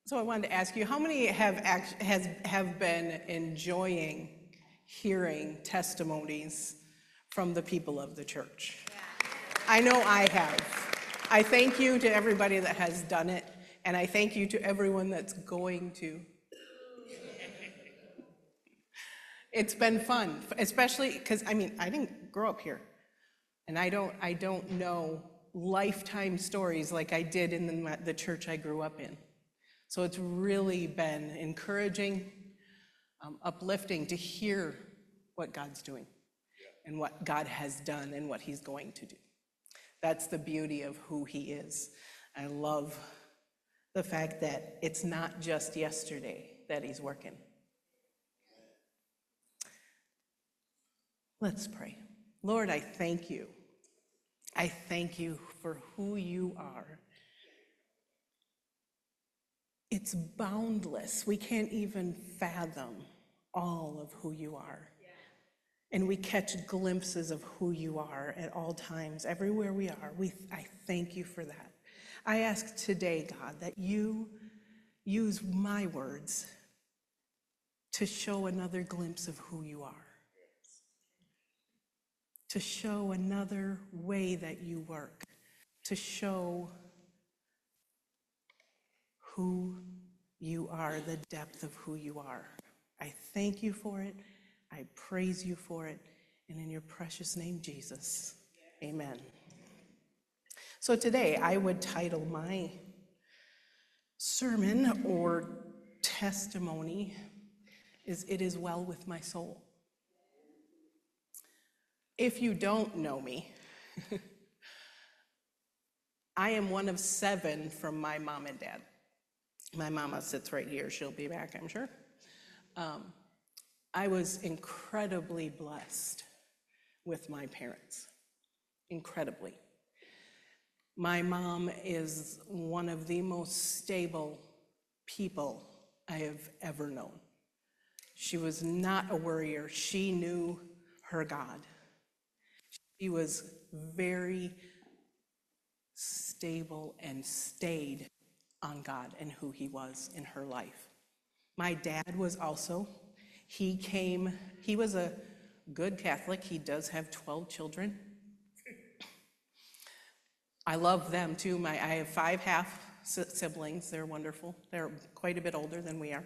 So I wanted to ask you, how many have been enjoying hearing testimonies from the people of the church? I know I have. I thank you to everybody that has done it, and I thank you to everyone that's going to. It's been fun, especially because, I mean, I didn't grow up here, and I don't know lifetime stories like I did in the church I grew up in. So it's really been encouraging, uplifting to hear what God's doing and what God has done and what he's going to do. That's the beauty of who he is. I love the fact that it's not just yesterday that he's working. Let's pray. Lord, I thank you. I thank you for who you are. It's boundless. We can't even fathom all of who you are. And we catch glimpses of who you are at all times, everywhere we are. I thank you for that. I ask today, God, that you use my words to show another glimpse of who you are, to show another way that you work, to show who you are, the depth of who you are. I thank you for it. I praise you for it. And in your precious name, Jesus, amen. So today I would title my sermon or testimony is "It is Well with My Soul." If you don't know me, I am one of 7 from my mom and dad. My mama sits right here. She'll be back, I'm sure. I was incredibly blessed with my parents, incredibly. My mom is one of the most stable people I have ever known. She was not a worrier. She knew her God. She was very stable and stayed on God and who he was in her life. My dad was also, he was a good Catholic. He does have 12 children. I love them too. I have 5 half siblings. They're wonderful. They're quite a bit older than we are.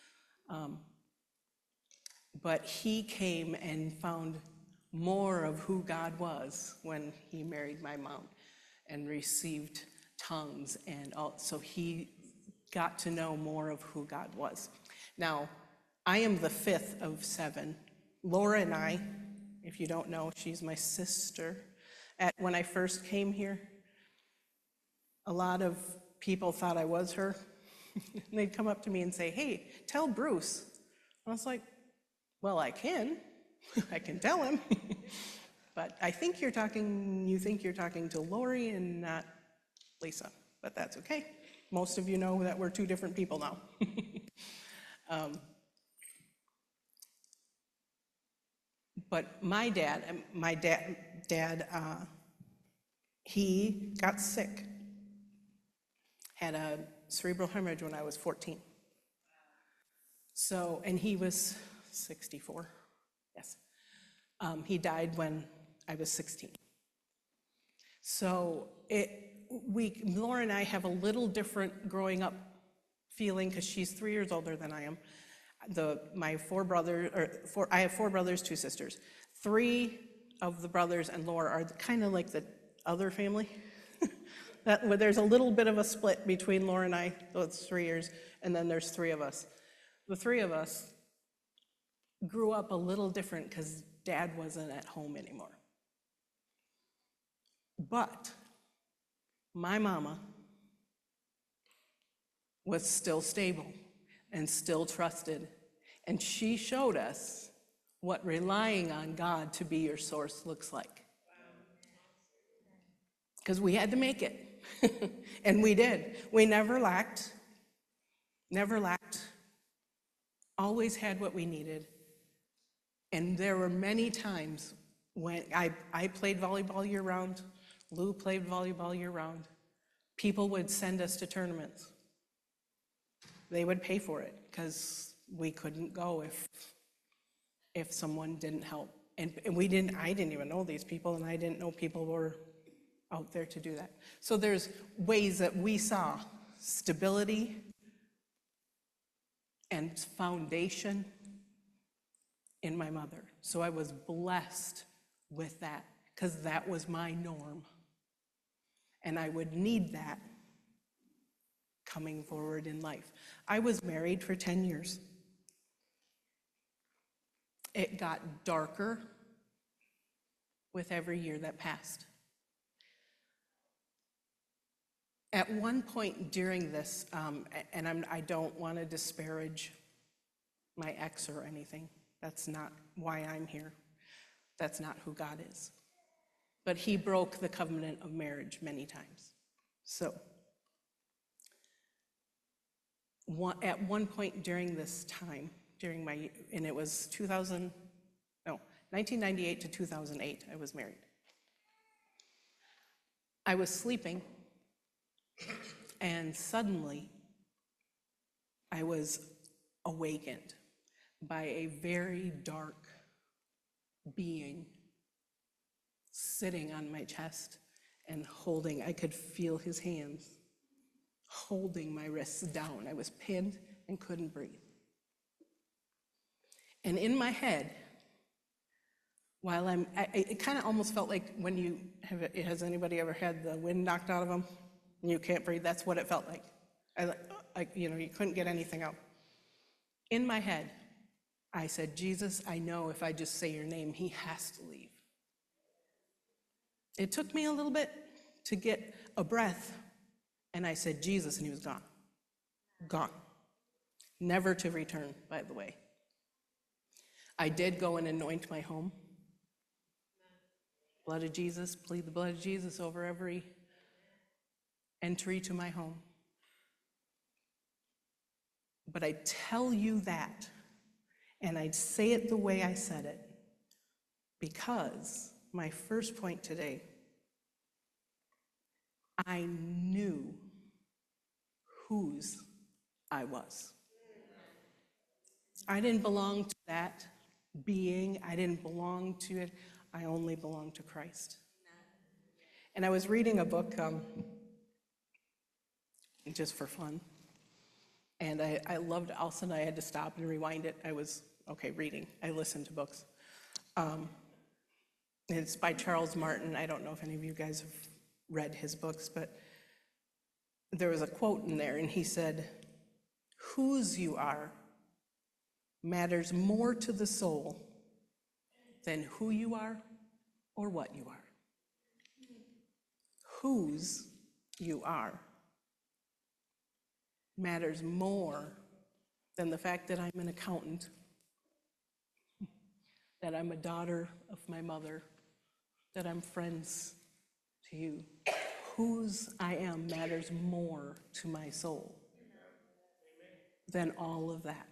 But he came and found more of who God was when he married my mom and received tongues, and so he got to know more of who God was. Now, I am the 5th of 7. Laura and I, if you don't know, she's my sister. When I first came here, a lot of people thought I was her. And they'd come up to me and say, "Hey, tell Bruce." I was like, "Well, I can. I can tell him." But you think you're talking to Lori and not Lisa, but that's okay. Most of you know that we're 2 different people now. But my dad, he got sick, had a cerebral hemorrhage when I was 14. So, and he was 64, yes. He died when I was 16. So Laura and I have a little different growing up feeling because she's 3 years older than I am. I have 4 brothers, 2 sisters. 3 of the brothers and Laura are kind of like the other family. There's a little bit of a split between Laura and I, those 3 years, and then there's 3 of us. The 3 of us grew up a little different because Dad wasn't at home anymore. But my mama was still stable and still trusted, and she showed us what relying on God to be your source looks like. Because we had to make it, and we did. We never lacked, always had what we needed. And there were many times when I played volleyball year-round, Lou played volleyball year-round. People would send us to tournaments. They would pay for it because we couldn't go if someone didn't help. And I didn't even know these people, and I didn't know people were out there to do that. So there's ways that we saw stability and foundation in my mother. So I was blessed with that because that was my norm. And I would need that coming forward in life. I was married for 10 years. It got darker with every year that passed. At one point during this, and I don't want to disparage my ex or anything. That's not why I'm here. That's not who God is. But he broke the covenant of marriage many times. So, at one point during this time, and it was 1998 to 2008, I was married. I was sleeping, and suddenly I was awakened by a very dark being sitting on my chest and I could feel his hands holding my wrists down. I was pinned and couldn't breathe. And in my head, while it kind of almost felt like when has anybody ever had the wind knocked out of them and you can't breathe? That's what it felt like. You couldn't get anything out. In my head, I said, Jesus, I know if I just say your name, he has to leave. It took me a little bit to get a breath, and I said, Jesus, and he was gone. Gone. Never to return, by the way. I did go and anoint my home. Blood of Jesus, plead the blood of Jesus over every entry to my home. But I tell you that, and I'd say it the way I said it, because my first point today, I knew whose I was. I didn't belong to that being. I didn't belong to it. I only belonged to Christ. And I was reading a book just for fun. And I loved it. All of a sudden I had to stop and rewind it. I was, reading. I listened to books. It's by Charles Martin. I don't know if any of you guys have read his books, but there was a quote in there, and he said, whose you are matters more to the soul than who you are or what you are. Whose you are matters more than the fact that I'm an accountant, that I'm a daughter of my mother, that I'm friends to you. Whose I am matters more to my soul than all of that.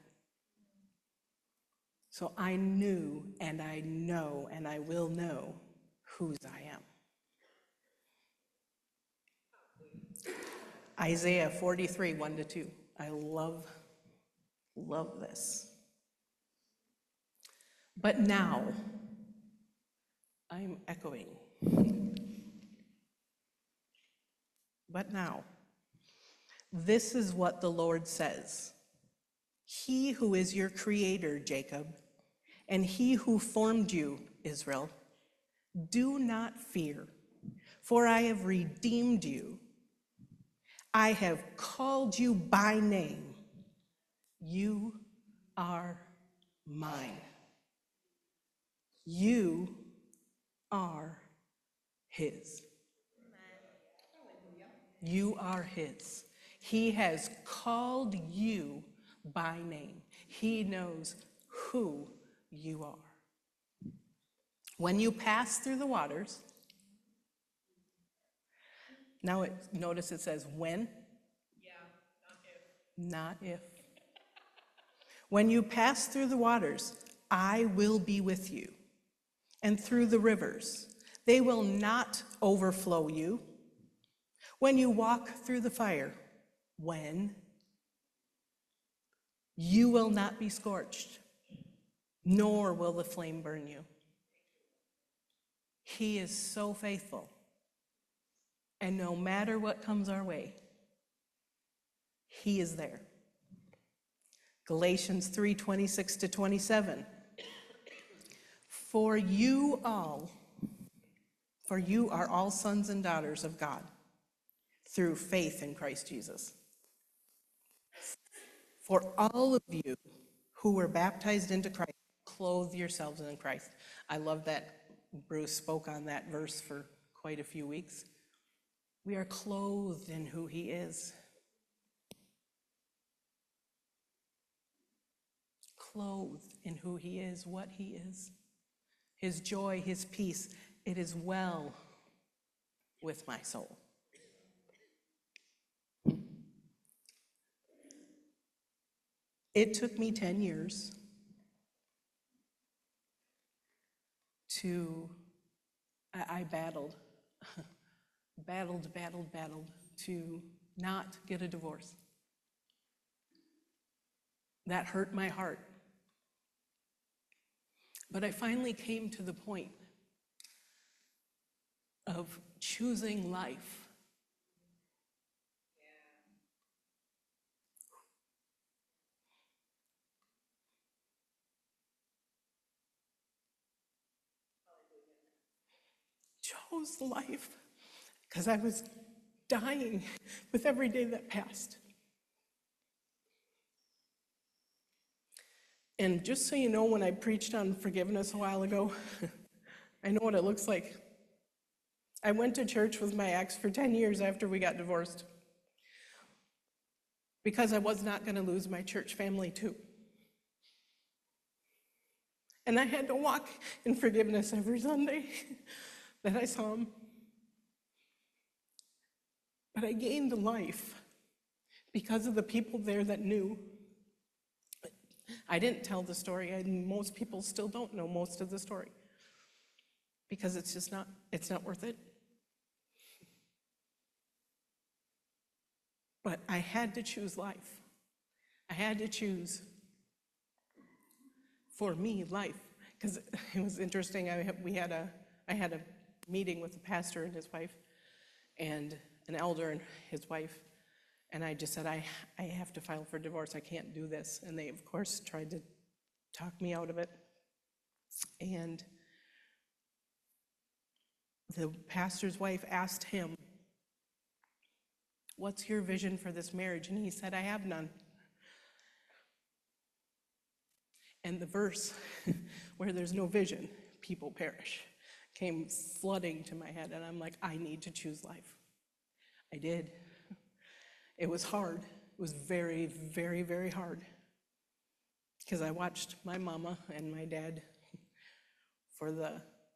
So I knew, and I know, and I will know whose I am. Isaiah 43, 1-2. I love this. But now, I'm echoing. But now, this is what the Lord says. He who is your creator, Jacob, and he who formed you, Israel, do not fear, for I have redeemed you. I have called you by name. You are mine. You are his. You are his. He has called you by name. He knows who you are. When you pass through the waters, now notice it says when. Yeah, not if. Not if. When you pass through the waters, I will be with you. And through the rivers, they will not overflow you. When you walk through the fire, when You will not be scorched, nor will the flame burn you. He is so faithful. And no matter what comes our way, he is there. Galatians 3:26-27. For you are all sons and daughters of God through faith in Christ Jesus. For all of you who were baptized into Christ, clothe yourselves in Christ. I love that Bruce spoke on that verse for quite a few weeks. We are clothed in who he is. Clothed in who he is, what he is. His joy, his peace. It is well with my soul. It took me 10 years I battled to not get a divorce. That hurt my heart. But I finally came to the point of choosing life. Chose life because I was dying with every day that passed. And just so you know, when I preached on forgiveness a while ago, I know what it looks like. I went to church with my ex for 10 years after we got divorced because I was not going to lose my church family too. And I had to walk in forgiveness every Sunday that I saw him. But I gained life because of the people there that knew. I didn't tell the story, and most people still don't know most of the story because it's not worth it. But I had to choose life. I had to choose, for me, life. Because it was interesting, I had a meeting with the pastor and his wife, and an elder and his wife, and I just said, I have to file for divorce, I can't do this. And they, of course, tried to talk me out of it. And the pastor's wife asked him, what's your vision for this marriage? And he said, I have none. And the verse, where there's no vision, people perish, came flooding to my head. And I'm like, I need to choose life. I did. It was hard. It was very, very, very hard. Because I watched my mama and my dad for the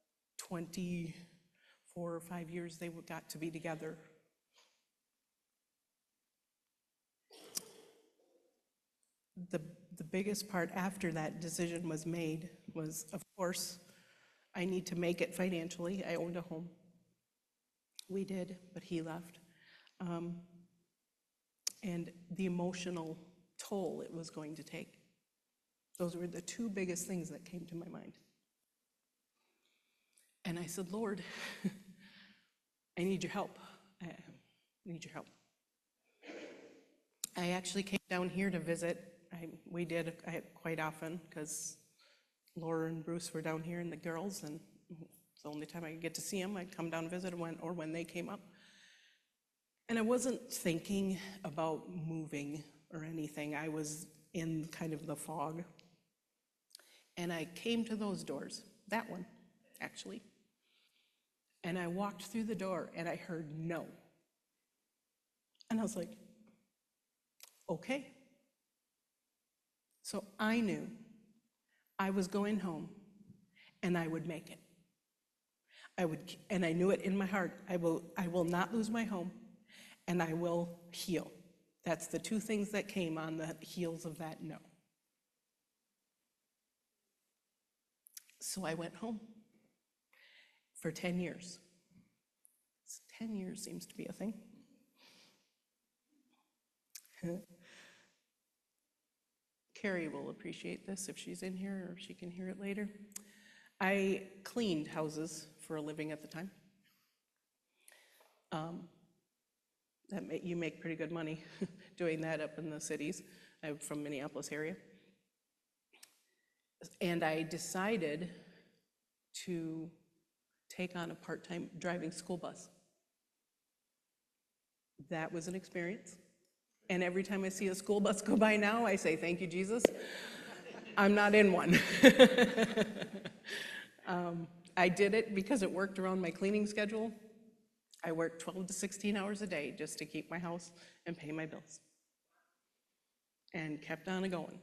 24 or 5 years they got to be together. The biggest part after that decision was made was, of course, I need to make it financially. I owned a home. We did, but he left. And the emotional toll it was going to take. Those were the two biggest things that came to my mind. And I said, Lord, I need your help. I need your help. I actually came down here to visit. We did quite often because Laura and Bruce were down here and the girls, and it's the only time I could get to see them. I'd come down and visit when they came up. And I wasn't thinking about moving or anything. I was in kind of the fog. And I came to those doors, that one, actually. And I walked through the door and I heard no. And I was like, okay. So I knew I was going home and I would make it. And I knew it in my heart. I will not lose my home and I will heal. That's the two things that came on the heels of that no. So I went home for 10 years. 10 years seems to be a thing. Carrie will appreciate this if she's in here or she can hear it later. I cleaned houses for a living at the time. You make pretty good money doing that up in the cities. I'm from Minneapolis area. And I decided to take on a part-time driving school bus. That was an experience. And every time I see a school bus go by now, I say, thank you, Jesus. I'm not in one. I did it because it worked around my cleaning schedule. I worked 12 to 16 hours a day just to keep my house and pay my bills. And kept on going.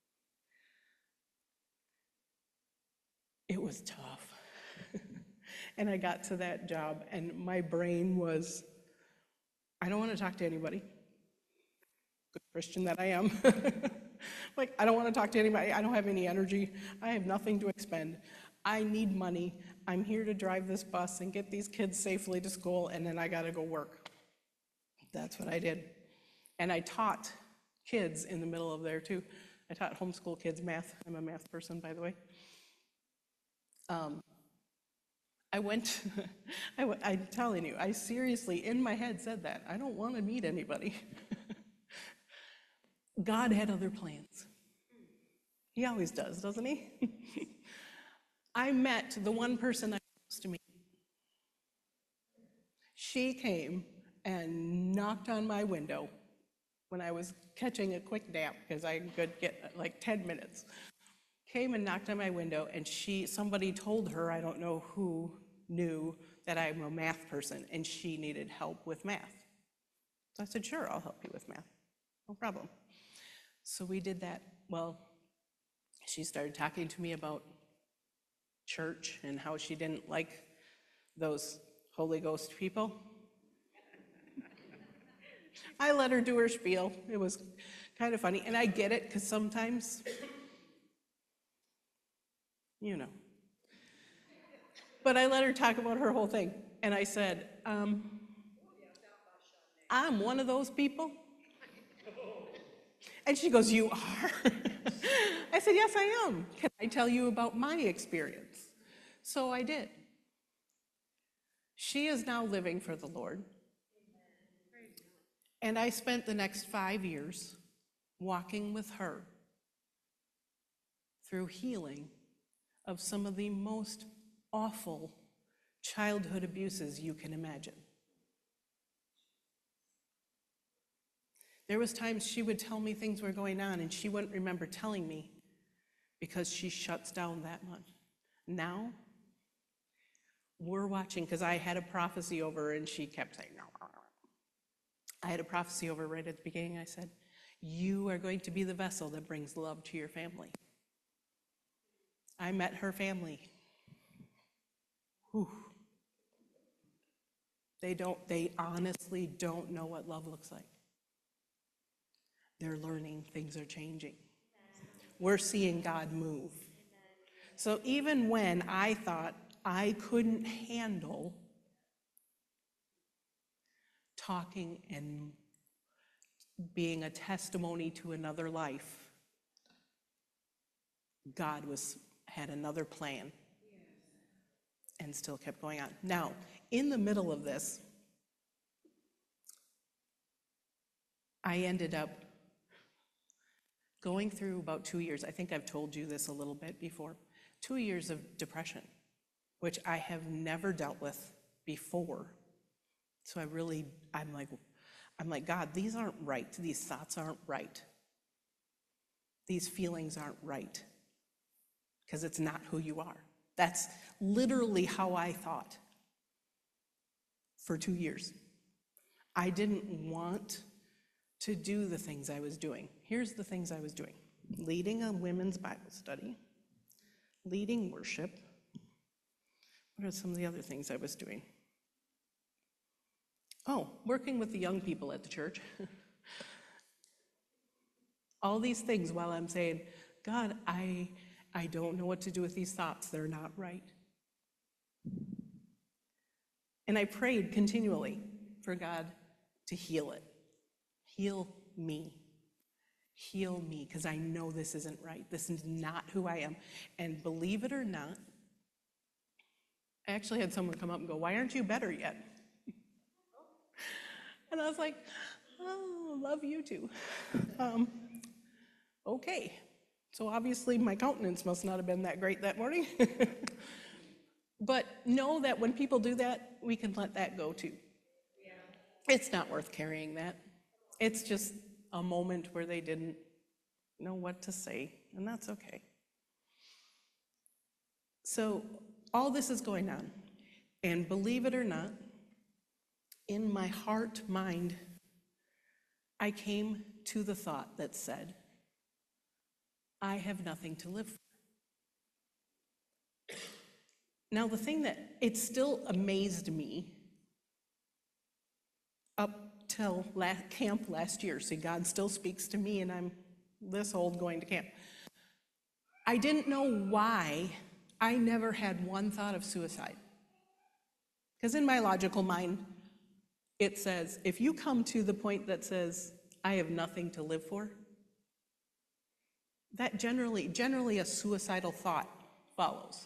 It was tough. And I got to that job, and my brain was, I don't want to talk to anybody. Good Christian that I am. Like, I don't want to talk to anybody. I don't have any energy. I have nothing to expend. I need money. I'm here to drive this bus and get these kids safely to school, and then I got to go work. That's what I did. And I taught kids in the middle of there, too. I taught homeschool kids math. I'm a math person, by the way. I'm telling you, I seriously, in my head, said that. I don't want to meet anybody. God had other plans. He always does, doesn't he? I met the one person I was supposed to meet. She came and knocked on my window when I was catching a quick nap, because I could get like 10 minutes. Came and knocked on my window, and somebody told her, I don't know who knew, that I'm a math person, and she needed help with math. So I said, sure, I'll help you with math. No problem. So we did that. Well, she started talking to me about church and how she didn't like those Holy Ghost people. I let her do her spiel. It was kind of funny, and I get it, because sometimes, you know. But I let her talk about her whole thing, and I said, I'm one of those people. And she goes, you are? I said, yes, I am. Can I tell you about my experience? So I did. She is now living for the Lord. And I spent the next 5 years walking with her through healing of some of the most awful childhood abuses you can imagine. There was times she would tell me things were going on, and she wouldn't remember telling me because she shuts down that much. Now, we're watching, because I had a prophecy over her, and she kept saying, no. I had a prophecy over right at the beginning. I said, you are going to be the vessel that brings love to your family. I met her family. Whew. They honestly don't know what love looks like. They're learning, things are changing. We're seeing God move. So even when I thought I couldn't handle talking and being a testimony to another life, God had another plan and still kept going on. Now, in the middle of this, I ended up going through about 2 years. I think I've told you this a little bit before. 2 years of depression, which I have never dealt with before. So I'm like, God, these aren't right. These thoughts aren't right. These feelings aren't right. Because it's not who you are. That's literally how I thought for 2 years. I didn't want to do the things I was doing. Here's the things I was doing. Leading a women's Bible study, leading worship. What are some of the other things I was doing? Oh, working with the young people at the church. All these things while I'm saying, God, I don't know what to do with these thoughts. They're not right. And I prayed continually for God to heal it. Heal me. heal me, because I know this isn't right. This is not who I am. And believe it or not, I actually had someone come up and go, why aren't you better yet? And I was like, oh, love you too. Okay. So obviously my countenance must not have been that great that morning. But know that when people do that, we can let that go too. It's not worth carrying that. It's just a moment where they didn't know what to say, and that's okay. So all this is going on, and believe it or not, in my heart, mind, I came to the thought that said, I have nothing to live for. Now, the thing that it still amazed me up till camp last year. See, God still speaks to me, and I'm this old going to camp. I didn't know why I never had one thought of suicide. Because in my logical mind, it says, if you come to the point that says, I have nothing to live for, that generally a suicidal thought follows.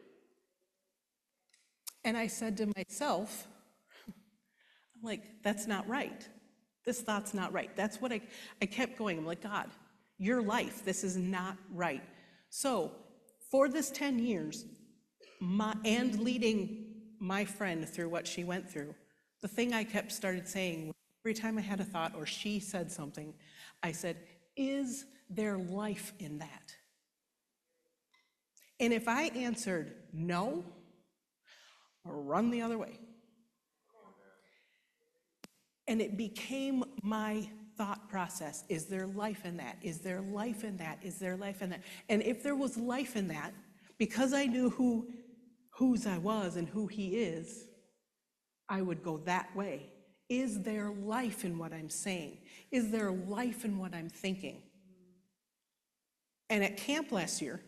And I said to myself, I'm like, that's not right. This thought's not right. That's what I kept going. I'm like, God, your life, this is not right. So for this 10 years, and leading my friend through what she went through, the thing I kept started saying, every time I had a thought or she said something, I said, is there life in that? And if I answered no, or run the other way. And it became my thought process. Is there life in that? Is there life in that? Is there life in that? And if there was life in that, because I knew whose I was and who he is, I would go that way. Is there life in what I'm saying? Is there life in what I'm thinking? And at camp last year,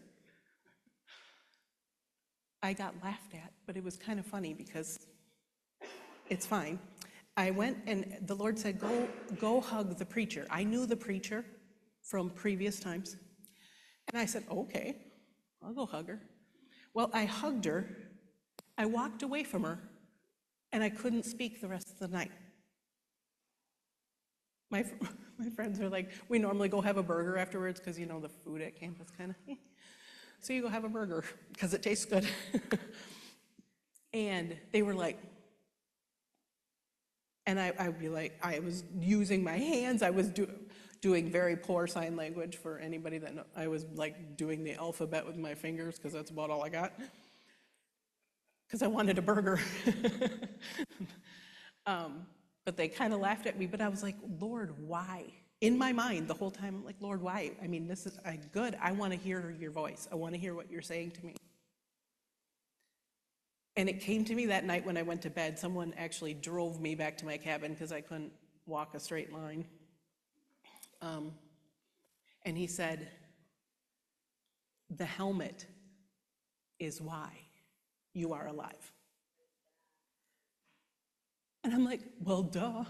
I got laughed at, but it was kind of funny because it's fine. I went and the Lord said, go hug the preacher. I knew the preacher from previous times. And I said, okay, I'll go hug her. Well, I hugged her, I walked away from her, and I couldn't speak the rest of the night. My friends are like, we normally go have a burger afterwards because, the food at camp is kind of, so you go have a burger because it tastes good. And they were like, and I'd be like, I was using my hands, I was doing very poor sign language for anybody that I was like doing the alphabet with my fingers because that's about all I got. Because I wanted a burger. But they kind of laughed at me, but I was like, Lord, why? In my mind, the whole time, I'm like, Lord, why? I mean, this is good. I want to hear your voice. I want to hear what you're saying to me. And it came to me that night when I went to bed. Someone actually drove me back to my cabin because I couldn't walk a straight line. And he said, the helmet is why you are alive. And I'm like, well, duh.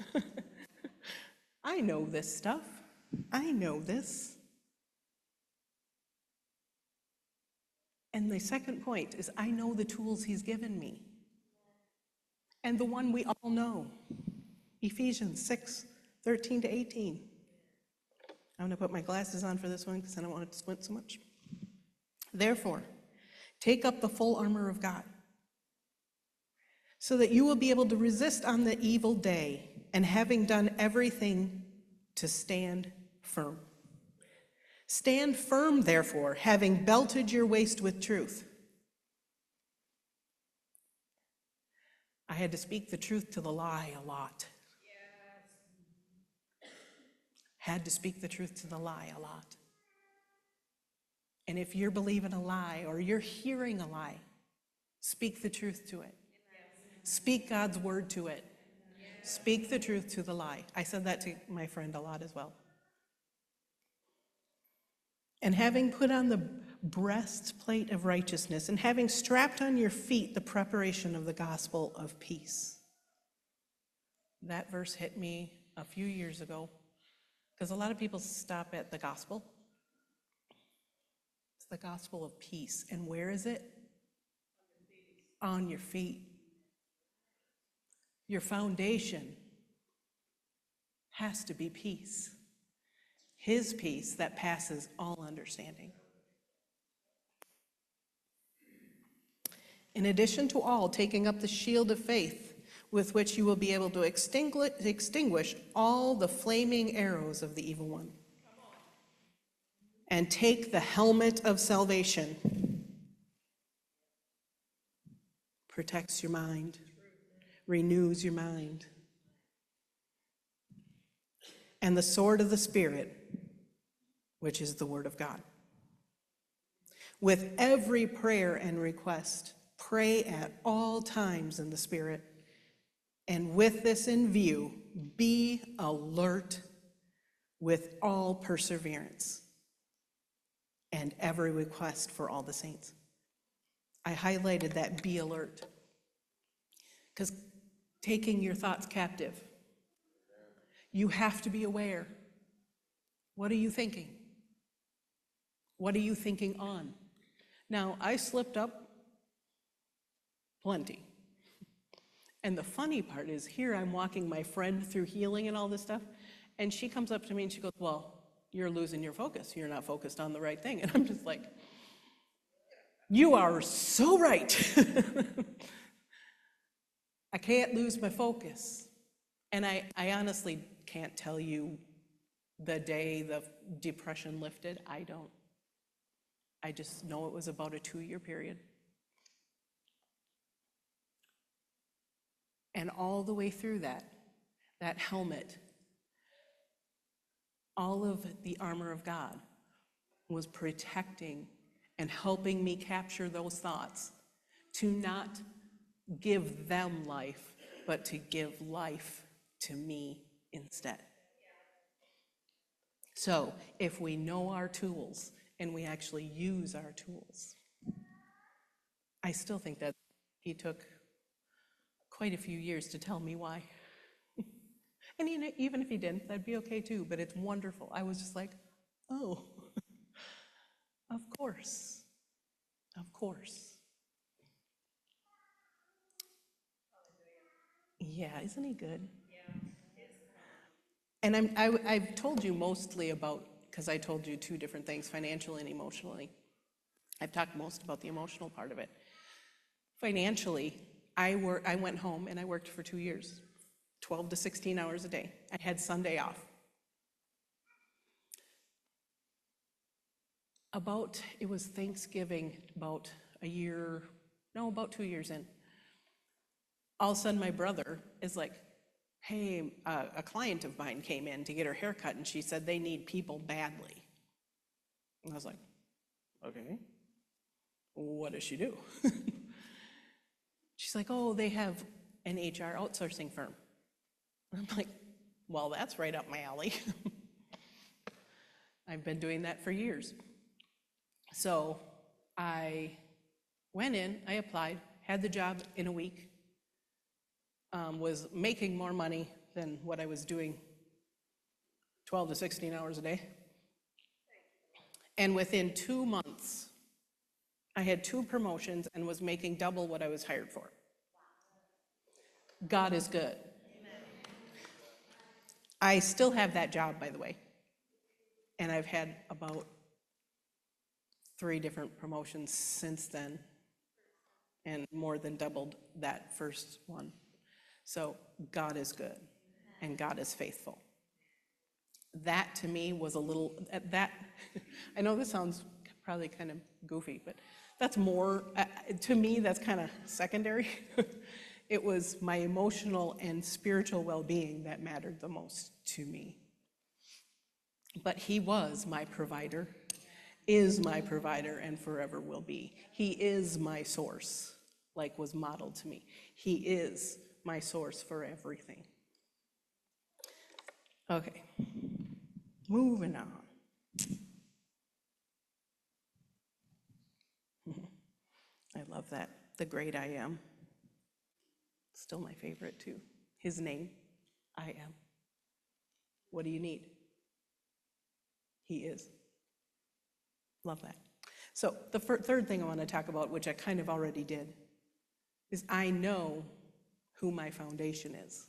I know this stuff. I know this. And the second point is I know the tools he's given me. And the one we all know, Ephesians 6:13-18. I'm gonna put my glasses on for this one because I don't want to squint so much. Therefore, take up the full armor of God so that you will be able to resist on the evil day, and having done everything, to stand firm. Stand firm, therefore, having belted your waist with truth. I had to speak the truth to the lie a lot. Yes. Had to speak the truth to the lie a lot. And if you're believing a lie or you're hearing a lie, speak the truth to it. Speak God's word to it. Speak the truth to the lie. I said that to my friend a lot as well. And having put on the breastplate of righteousness, and having strapped on your feet the preparation of the gospel of peace. That verse hit me a few years ago Because a lot of people stop at the gospel. It's the gospel of peace. And where is it? On your feet. Your foundation has to be peace. His peace that passes all understanding. In addition to all, taking up the shield of faith, with which you will be able to extinguish all the flaming arrows of the evil one. And take the helmet of salvation. Protects your mind, renews your mind. And the sword of the Spirit, which is the word of God. With every prayer and request, pray at all times in the Spirit. And with this in view, be alert with all perseverance and every request for all the saints. I highlighted that be alert, because taking your thoughts captive, you have to be aware. What are you thinking? What are you thinking on? Now, I slipped up plenty. And the funny part is, here I'm walking my friend through healing and all this stuff, and she comes up to me and she goes, well, you're losing your focus. You're not focused on the right thing. And I'm just like, you are so right. I can't lose my focus. And I honestly can't tell you the day the depression lifted. I don't. I just know it was about a 2-year period. And all the way through that helmet, all of the armor of God was protecting and helping me capture those thoughts, to not give them life, but to give life to me instead. So if we know our tools and we actually use our tools, I still think that he took quite a few years to tell me why. And even if he didn't, that'd be okay too, but it's wonderful. I was just like, oh, of course, of course. Yeah, isn't he good? And I've told you mostly about, because I told you 2 different things, financially and emotionally. I've talked most about the emotional part of it. Financially, I went home and I worked for 2 years, 12 to 16 hours a day. I had Sunday off. It was Thanksgiving, about 2 years in. All of a sudden my brother is like, hey, a client of mine came in to get her hair cut and she said they need people badly. And I was like, okay, what does she do? She's like, oh, they have an HR outsourcing firm. And I'm like, well, that's right up my alley. I've been doing that for years. So I went in, I applied, had the job in a week, was making more money than what I was doing 12 to 16 hours a day. And within 2 months, I had 2 promotions and was making double what I was hired for. God is good. I still have that job, by the way. And I've had about 3 different promotions since then, and more than doubled that first one. So God is good, and God is faithful. That to me was a little, I know this sounds probably kind of goofy, but that's more, to me, that's kind of secondary. It was my emotional and spiritual well-being that mattered the most to me. But he was my provider, is my provider, and forever will be. He is my source, like was modeled to me. He is my source for everything. Okay, moving on. I love that, the great I am. Still my favorite too. His name, I am. What do you need? He is. Love that. So the third thing I want to talk about, which I kind of already did, is I know who my foundation is.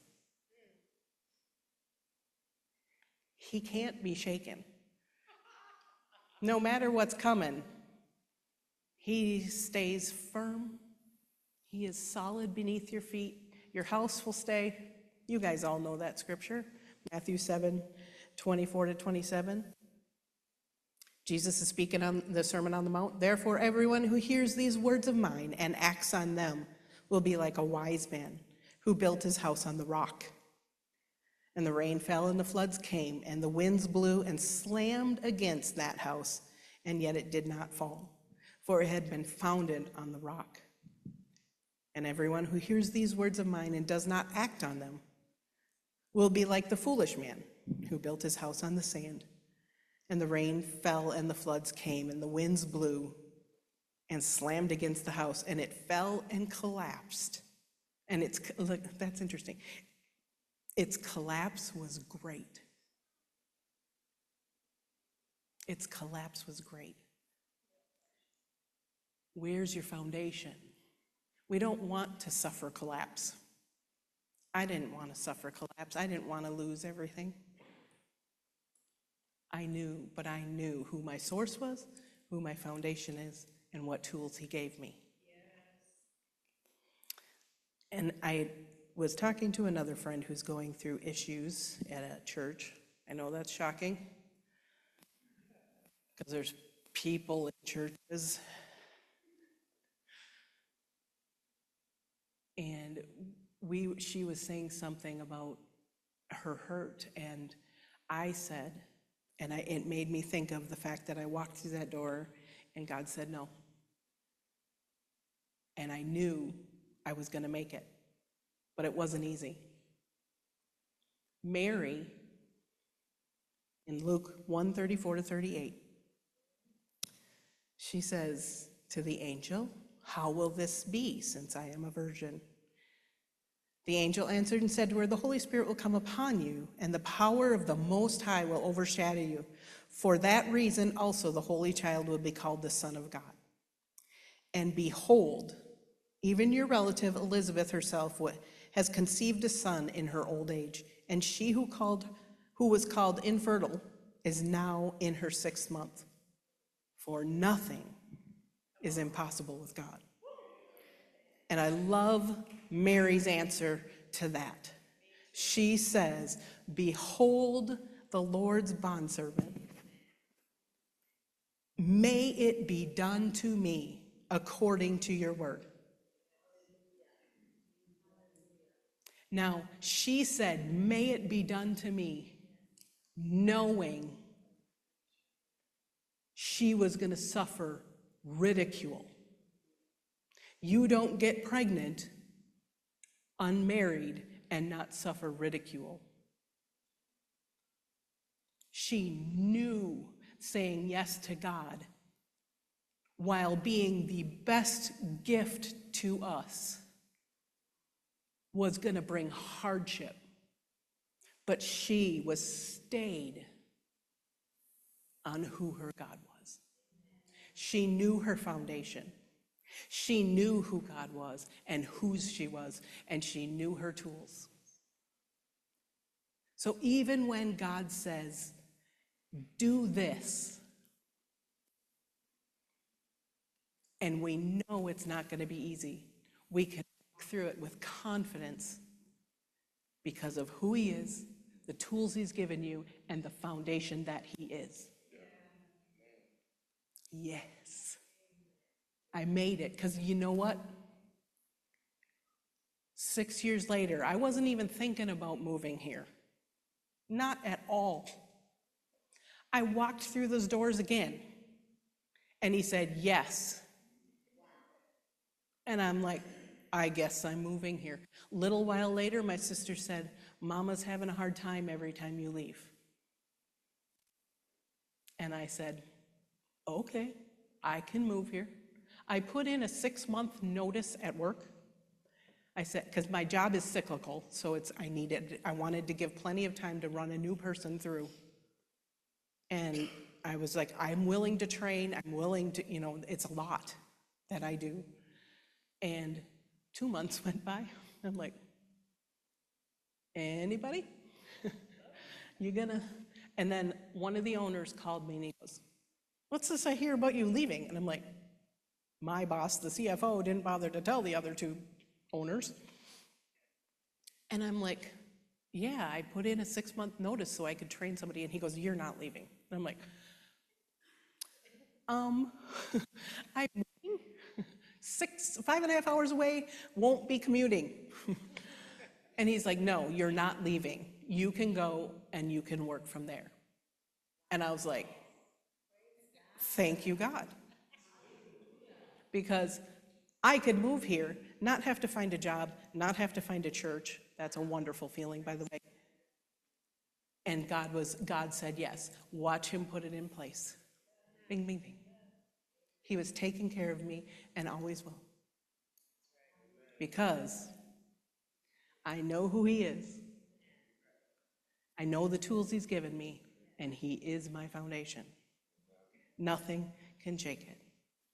He can't be shaken. No matter what's coming, he stays firm. He is solid beneath your feet. Your house will stay. You guys all know that scripture, Matthew 7:24-27. Jesus is speaking on the Sermon on the Mount. Therefore, everyone who hears these words of mine and acts on them will be like a wise man who built his house on the rock. And the rain fell and the floods came and the winds blew and slammed against that house, and yet it did not fall, for it had been founded on the rock. And everyone who hears these words of mine and does not act on them will be like the foolish man who built his house on the sand. And the rain fell and the floods came and the winds blew and slammed against the house, and it fell and collapsed. And look, that's interesting. Its collapse was great. Its collapse was great. Where's your foundation? We don't want to suffer collapse. I didn't want to suffer collapse. I didn't want to lose everything. I knew who my source was, who my foundation is, and what tools he gave me. Yes. And I was talking to another friend who's going through issues at a church. I know that's shocking, because there's people in churches. And she was saying something about her hurt, and I said, it made me think of the fact that I walked through that door and God said no. And I knew I was going to make it, but it wasn't easy. Mary, in Luke 1:34-38, she says to the angel, "How will this be, since I am a virgin?" The angel answered and said to her, "The Holy Spirit will come upon you, and the power of the Most High will overshadow you. For that reason also the Holy Child will be called the Son of God. And behold, even your relative Elizabeth herself has conceived a son in her old age, and she who was called infertile is now in her 6th month. For nothing is impossible with God." And I love Mary's answer to that. She says, "Behold the Lord's bondservant. May it be done to me according to your word." Now, she said, "May it be done to me," knowing she was going to suffer ridicule. You don't get pregnant unmarried and not suffer ridicule. She knew saying yes to God, while being the best gift to us, was going to bring hardship. But she stayed on who her God was. She knew her foundation. She knew who God was and whose she was, and she knew her tools. So even when God says, "Do this," and we know it's not going to be easy, we can walk through it with confidence because of who he is, the tools he's given you, and the foundation that he is. Yes. I made it, because you know what? 6 years later, I wasn't even thinking about moving here. Not at all. I walked through those doors again, and he said, "Yes." And I'm like, I guess I'm moving here. Little while later, my sister said, "Mama's having a hard time every time you leave." And I said, "Okay, I can move here." I put in a 6-month notice at work. I said, because my job is cyclical, so I wanted to give plenty of time to run a new person through. And I was like, I'm willing to train, I'm willing to, it's a lot that I do. And 2 months went by. I'm like, anybody? You gonna? And then one of the owners called me and he goes, what's this I hear about you leaving? And I'm like, my boss, the CFO, didn't bother to tell the other 2 owners. And I'm like, yeah, I put in a 6-month notice so I could train somebody. And he goes, you're not leaving. And I'm like, I'm moving 5.5 hours away, won't be commuting. And he's like, no, you're not leaving. You can go and you can work from there. And I was like, thank you, God. Because I could move here, not have to find a job, not have to find a church. That's a wonderful feeling, by the way. And God said yes. Watch him put it in place. Bing, bing, bing. He was taking care of me and always will. Because I know who he is. I know the tools he's given me, and he is my foundation. Nothing can shake it.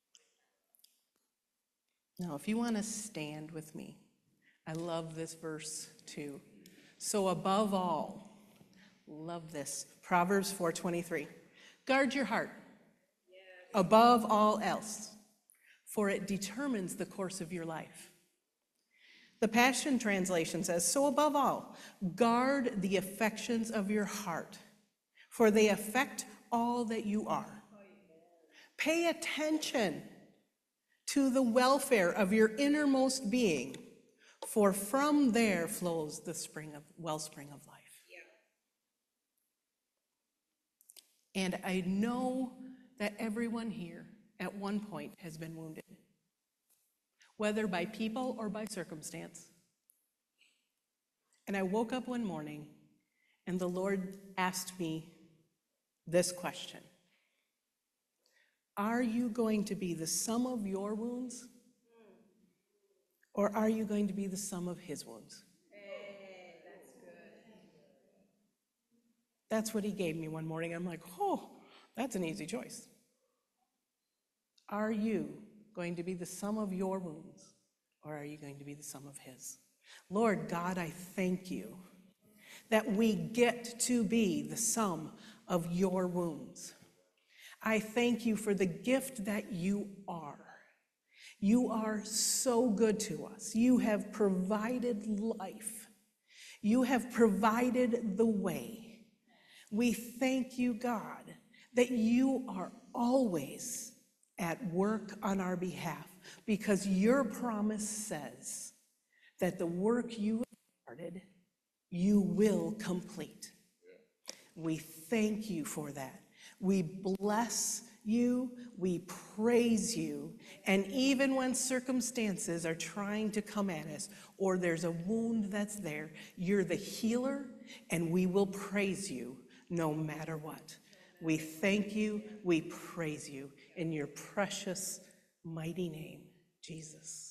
Now, if you want to stand with me, I love this verse too. So above all, love this, Proverbs 4:23. Guard your heart above all else, for it determines the course of your life. The Passion Translation says, so above all, guard the affections of your heart, for they affect all that you are. Pay attention to the welfare of your innermost being, for from there flows the wellspring of life. And I know that everyone here at one point has been wounded, whether by people or by circumstance. And I woke up one morning and the Lord asked me this question: are you going to be the sum of your wounds, or are you going to be the sum of his wounds? Hey, that's good. That's what he gave me one morning. I'm like, oh, that's an easy choice. Are you going to be the sum of your wounds, or are you going to be the sum of his? Lord God, I thank you that we get to be the sum of your wounds. I thank you for the gift that you are. You are so good to us. You have provided life. You have provided the way. We thank you, God, that you are always at work on our behalf, because your promise says that the work you have started, you will complete. We thank you for that. We bless you, we praise you, and even when circumstances are trying to come at us, or there's a wound that's there, you're the healer, and we will praise you no matter what. We thank you, we praise you in your precious, mighty name, Jesus.